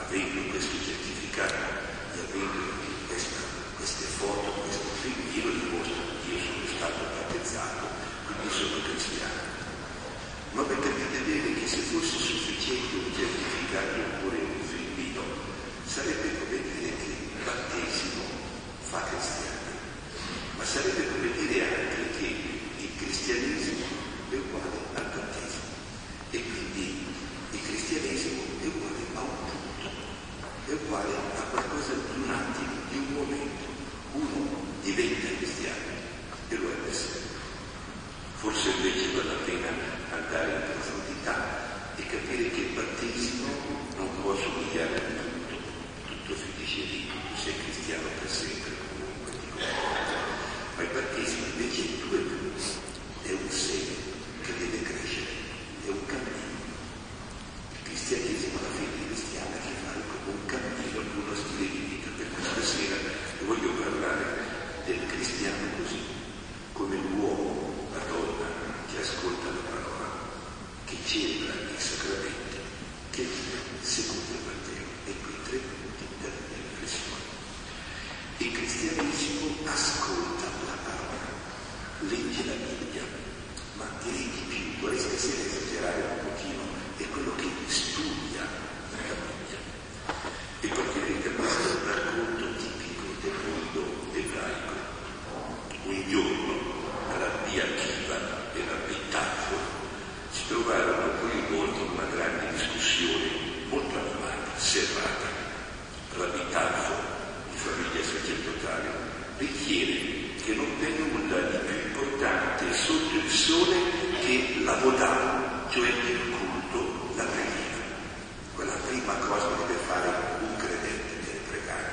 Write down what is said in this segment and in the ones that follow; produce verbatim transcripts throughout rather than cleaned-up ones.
avendo questo certificato e avendo questa, queste foto, questo film, io lo dimostro, io sono stato battezzato, quindi sono cristiano. Ma per capire bene che se fosse sufficiente un certificato oppure un filmino, sarebbe come dire che il battesimo fa cristiani, ma sarebbe come dire anche che il cristianesimo è uguale al battesimo e quindi il cristianesimo è uguale a un punto, è uguale a qualcosa di un attimo, di un momento. Uno diventa cristiano e lo è per sempre. Forse invece vale la pena andare in profondità e capire che il battesimo non può somigliare a tutto, tutto finisce lì, tu sei cristiano per sempre comunque, dico. Ma il battesimo invece è due punti, è un seme che deve crescere, è un cammino. Il cristianesimo, la fede cristiana, che fa come un cammino, uno stile di vita. Per questa sera voglio parlare del cristiano così, come l'uomo, la donna che ascolta la parola, che celebra il sacramento, che vive secondo il Vangelo. E qui tre punti della mia riflessione. Il cristianesimo ascolta la parola, legge la Bibbia, ma direi di più, vorrei stasera esagerare un pochino, è quello che studia la Bibbia. E perché vedete, questo è un racconto tipico del mondo ebraico. Un giorno Rabbi Akiva e Rabbi Tarfon si trovarono coinvolti in una grande discussione molto animata, serrata. Rabbi Tarfon, di famiglia sacerdotale, ritiene che non v'è nulla di più importante sotto il sole che la Vodà, cioè il culto, la preghiera. Quella prima cosa che deve fare un credente, deve pregare.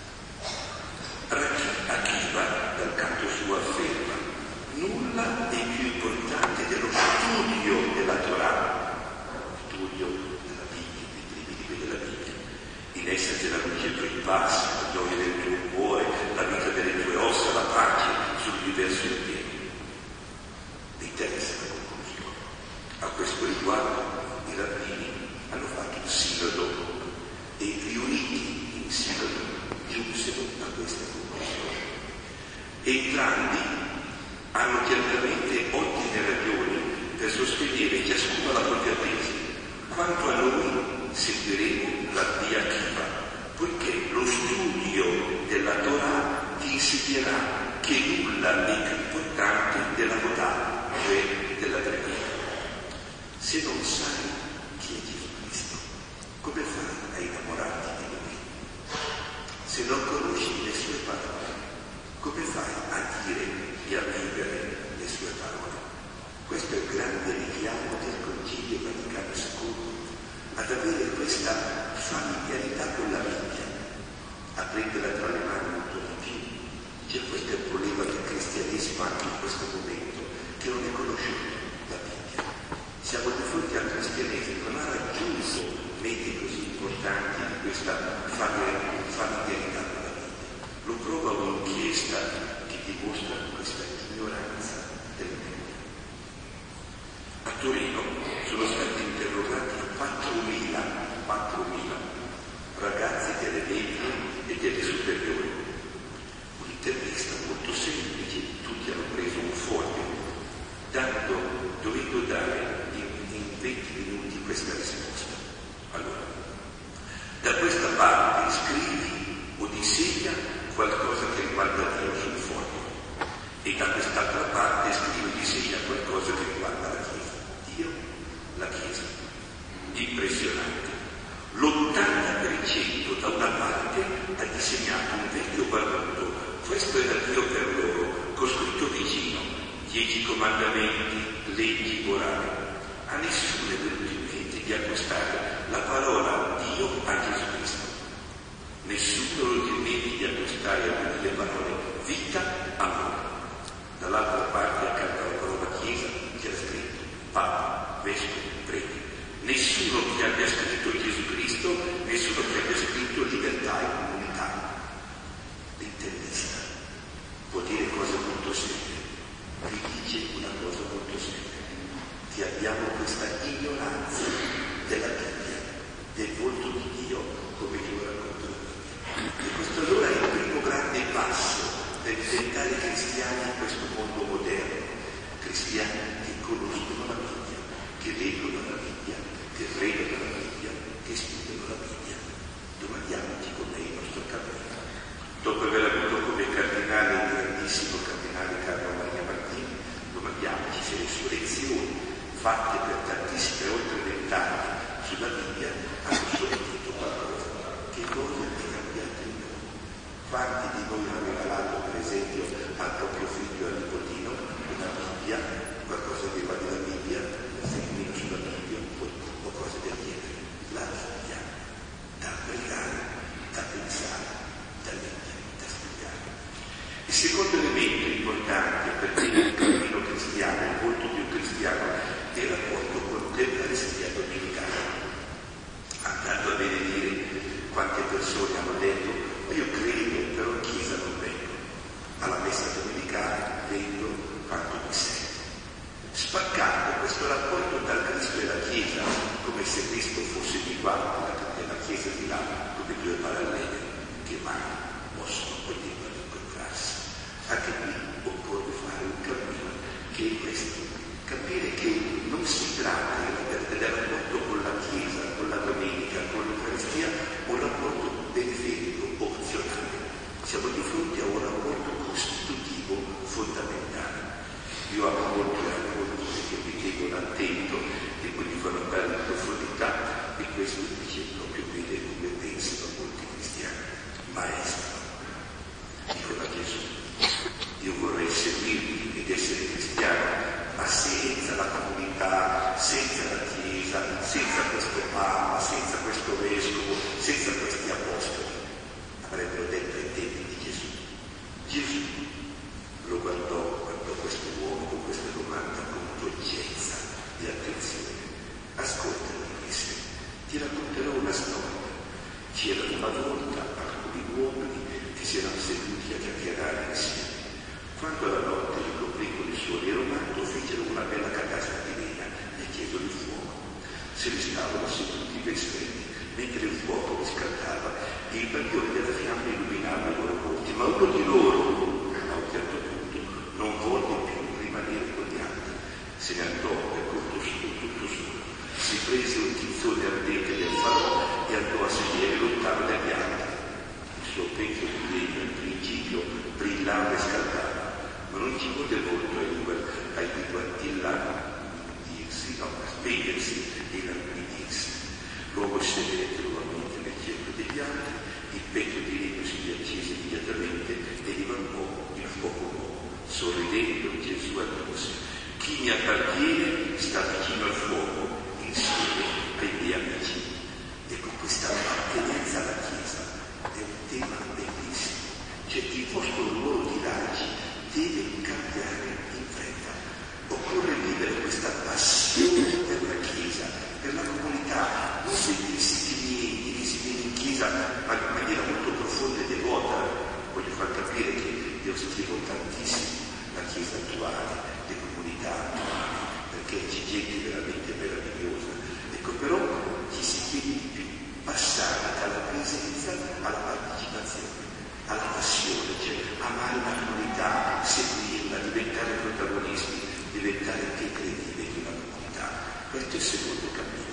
Rabbi Akiva, dal canto suo, afferma: nulla è più importante dello studio della Torah, studio della Bibbia, dei primi libri della Bibbia. In essa c'è la luce dei tuoi passi, la gioia del tuo cuore, la vita delle tue ossa, la pace sull'universo intero. Vi interessa la conclusione? A questo riguardo i rabbini hanno fatto un sinodo e riuniti in sinodo giunsero a questa conclusione. Entrambi hanno certamente ottime ragioni per sostenere ciascuno la propria tesi. Quanto a noi seguiremo Rabbi Akiva, poiché lo studio della Torah ti insegnerà che nulla è più importante della Vodà, cioè della preghiera. Se non sai chi è Gesù Cristo, come fai a innamorarti di Lui? Se non conosci le sue parole, come fai a dire e a vivere le sue parole? Questo è il grande richiamo del Concilio Vaticano secondo, ad avere questa familiarità con la Bibbia, a prenderla tra le mani un po' di più. C'è questo è il problema del cristianesimo anche in questo momento, che non è conosciuto la Bibbia. Siamo di fronte al cristianesimo, non ha raggiunto meti così importanti di questa familiarità con la Bibbia. Lo prova un'inchiesta che dimostra questa ignoranza del Bibbia. A Torino sono stati interrogati quattromila ragazzi delle medie e delle superiori. Un'intervista molto semplice, tutti hanno preso un foglio, dando, dovendo dare in, in venti minuti questa risposta. Allora, da questa parte scrivi o disegna qualcosa che riguarda Dio sul foglio, e da quest'altra parte scrivi o disegna qualcosa che riguarda la Chiesa. Dio, la Chiesa. Impressionante. L'ottanta per cento da una parte ha disegnato un vecchio barbuto, questo era Dio per loro, con scritto vicino, dieci comandamenti, leggi morali. A nessuno è venuto in mente di accostare la parola Dio a Gesù Cristo. Nessuno è venuto in mente di accostare a quelle le parole vita, amore. Dall'altra parte accanto alla parola Chiesa c'era scritto Papa, Vescovo, Prete. Nessuno che abbia scritto Gesù Cristo, nessuno che abbia scritto libertà e comunità. L'intervista può dire cose molto serie, vi dice una cosa molto seria, che abbiamo questa ignoranza della Bibbia, del volto di Dio, come io racconto la Bibbia. E questo allora è il primo grande passo per diventare cristiani in questo mondo moderno, cristiani che conoscono la Bibbia, che leggono la Bibbia, che pregano la Bibbia, che studiano la Bibbia. Domandiamoci com'è il nostro cammino. Dopo aver avuto come cardinale il grandissimo cardinale Carlo Maria Martini, domandiamoci se le sue lezioni, fatte per tantissime, oltre vent'anni, sulla Bibbia, hanno sortito qualcosa. Che cosa è cambiato in noi? Quanti di noi hanno regalato, per esempio, al proprio figlio e al nipotino una Bibbia, qualcosa che va della Bibbia, un segmento sulla Bibbia, o cose del genere? La Bibbia, da pregare, da pensare, da leggere, da studiare. Il secondo elemento importante per il cammino cristiano, è molto più cristiano, è il rapporto con l'Eucaristia domenicale. Andando a benedire, quante persone hanno detto: io credo, però in chiesa non vengo. Alla messa domenicale vengo quando mi sento. Spaccando questo rapporto tra Cristo e la Chiesa, come se Cristo fosse di qua e la Chiesa di là, come due parallele che mai possono potevano incontrarsi. Anche qui occorre fare un cammino che è questo: capire che non si tratta del rapporto con la Chiesa, con la domenica, con l'Eucaristia, un rapporto benefetico, opzionale. Siamo di fronte a un rapporto costitutivo fondamentale. Io amo molto i racconti perché mi tengono attento e poi mi fanno andare in profondità, e questo dice proprio bene come pensano molti cristiani. Maestro, dicono a Gesù: io vorrei seguirvi ed essere cristiano, ma senza la comunità, senza la Chiesa, senza questo Papa, senza questo Vescovo, senza questi Apostoli. Avrebbero detto ai tempi di Gesù. Gesù lo guardò, guardò questo uomo con questa domanda con dolcezza e attenzione. Ascoltami, disse, ti racconterò una storia. C'era una volta alcuni uomini che si erano seduti a chiacchierare insieme. Quando la notte li coprì con il sole romato, fecero una bella catasta di legna e chiesero il fuoco. Se ne stavano seduti per stretti, mentre il fuoco riscaldava e il bagliore della fiamma illuminava i loro volti. Ma uno di loro, a un certo punto, non volle più rimanere con gli altri. Se ne andò per conto suo, tutto solo. Si prese un tizzone ardente del farò e andò a sedere lontano dagli altri. Il suo petto di legno al principio brillava e scaldava, ma non ci volle molto a inguantillare, dirsi, no, a spegnersi e a dirsi. L'uomo sedette nuovamente nel centro degli altri, il petto di legno si riaccese immediatamente e divampò il fuoco nuovo. Sorridendo Gesù aggiunse: chi mi appartiene sta vicino al fuoco, insieme ai miei amici. Ecco, questa appartenenza alla Chiesa è un tema bellissimo. Cioè il vostro ruolo di laici deve cambiare in fretta. Occorre vivere questa passione per la Chiesa, per la comunità, non sentirsi clienti che si viene in Chiesa ma in maniera molto profonda e devota. Voglio far capire che io scrivo tantissimo la Chiesa attuale, le comunità attuali, perché c'è gente veramente meravigliosa. Ecco, però ci si chiede di più, passare dalla presenza alla partecipazione, alla passione, cioè amare la comunità, seguirla, diventare protagonisti, diventare anche credibili di una comunità. Questo è il secondo cammino.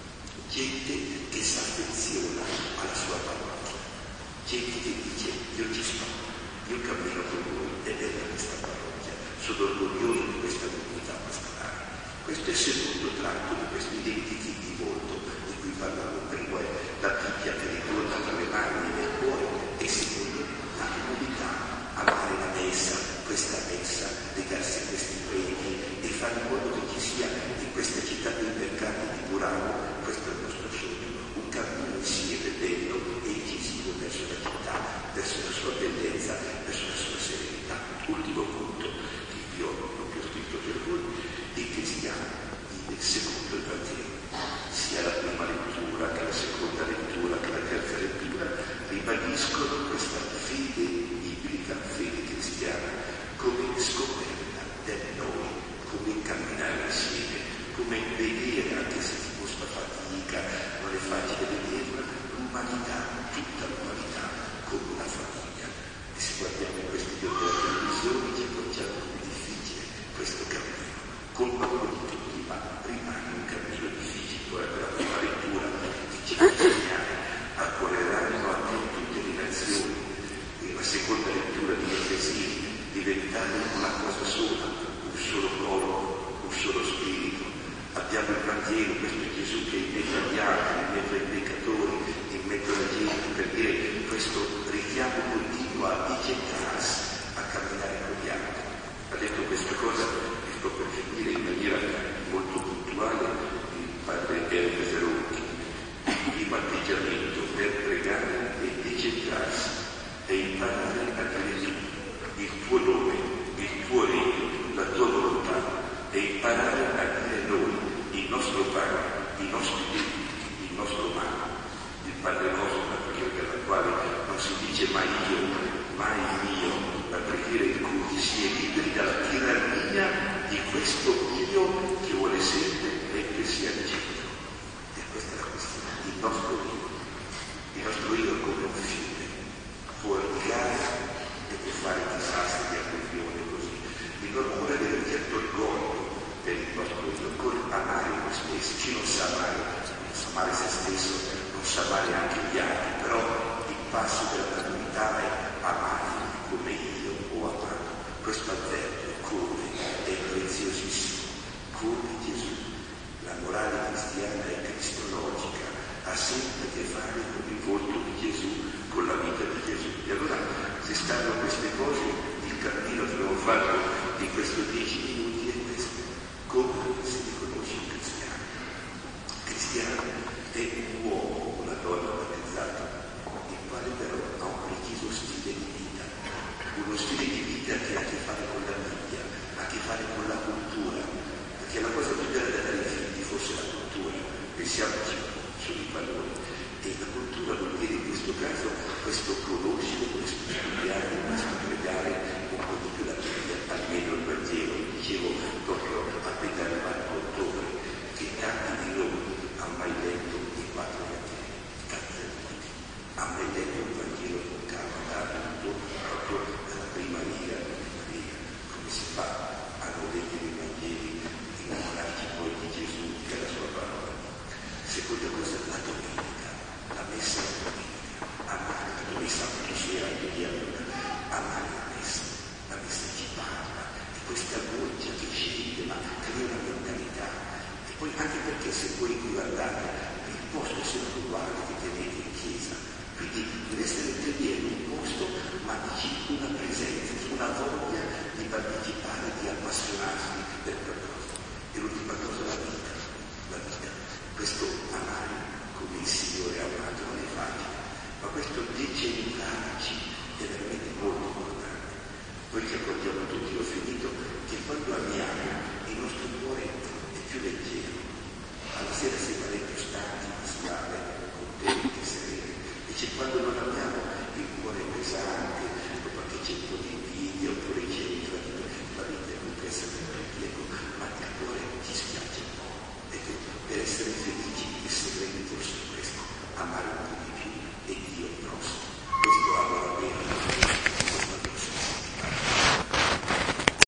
Gente che si affeziona alla sua parrocchia, gente che dice: io ci sto, io cammino con voi ed è per questa parrocchia, sono orgoglioso di questa comunità pastorale. Questo è il secondo tratto di questo identity di volto di cui parlavo prima, è la Bibbia che ritorna tra le mani e nel cuore, e secondo la comunità, amare la messa, questa messa, legarsi a questi preti e fare in modo che ci sia in questa città dei mercati di Murano, questo è il nostro sogno, un cammino insieme bello e incisivo verso la città, verso la sua bellezza, verso la sua serenità. Ultimo punto che io non vi ho scritto per voi: il cristiano vive secondo il Vangelo, sia la prima lettura che la seconda lettura che la terza lettura ribadiscono questa fede biblica, fede cristiana, come scoperta del noi, come camminare insieme, come vedere, anche se ti costa fatica, non è facile vederla, l'umanità Vangelo, questo Gesù che è in mezzo agli altri, in mezzo ai peccatori, in mezzo alla gente, per dire questo richiamo continuo a gettarsi, a camminare con gli altri. Ha detto questa cosa, e sto per finire in maniera molto puntuale, il padre Erbe Ferrucchi. Il primo atteggiamento per pregare e gettarsi e imparare a dire tu, il tuo nome, il tuo regno, la tua volontà, e imparare a dire noi, il nostro pane, i nostri debiti, il nostro male. Il Padre nostro, una preghiera per la quale non si dice mai io, mai mio, la preghiera in cui si è liberi dalla tirannia di questo io che vuole sempre che sia al centro. E questa è la questione, il nostro io. Il nostro io è come un fiume, può irrigare e può fare disastri di alluvione così. Il nostro vuole avere un certo orgoglio per il nostro io, con amare noi stessi. Chi non sa amare, non sa amare se stesso, non sa amare anche gli altri, però il passo della maturità è amare come io ho amato. Questo avverbio, come, è preziosissimo, come Gesù. La morale cristiana è cristologica, ha sempre a che fare con il volto di Gesù, con la vita di Gesù. E allora, se stanno queste cose, il cammino che abbiamo fatto in questi dieci minuti è questo. Come si riconosce un cristiano? Cristiano è un uomo, una donna battezzata, il quale però ha un preciso stile di vita, uno stile di vita che ha a che fare con la Bibbia, ha a che fare con la cultura, perché la cosa più bella da dare ai figli fosse la cultura, pensiamoci sui valori, e la cultura vuol dire in questo caso questo conoscere, questo studiare, questo pregare un po' di più la Bibbia, almeno il Vangelo. Dicevo proprio a Pedro Marco Ottobre che tanti di noi hanno mai letto i quattro Vangeli, tanti di noi hanno mai letto il Vangelo con calma, tutto proprio dalla prima riga, prima riga. Come si fa a non leggere i Vangeli e innamorarci poi di Gesù che è la sua parola? Seconda cosa, la domenica, la messa la domenica, amare la messa la sera, amare la messa, la messa ci parla, e questa goccia che scende ma crea una mentalità. E poi anche perché se voi guardate, il posto è sempre uguale che tenete in chiesa, quindi deve essere tenere un posto ma dici una presenza, una voglia di partecipare, di appassionarsi per qualcosa. E l'ultima cosa,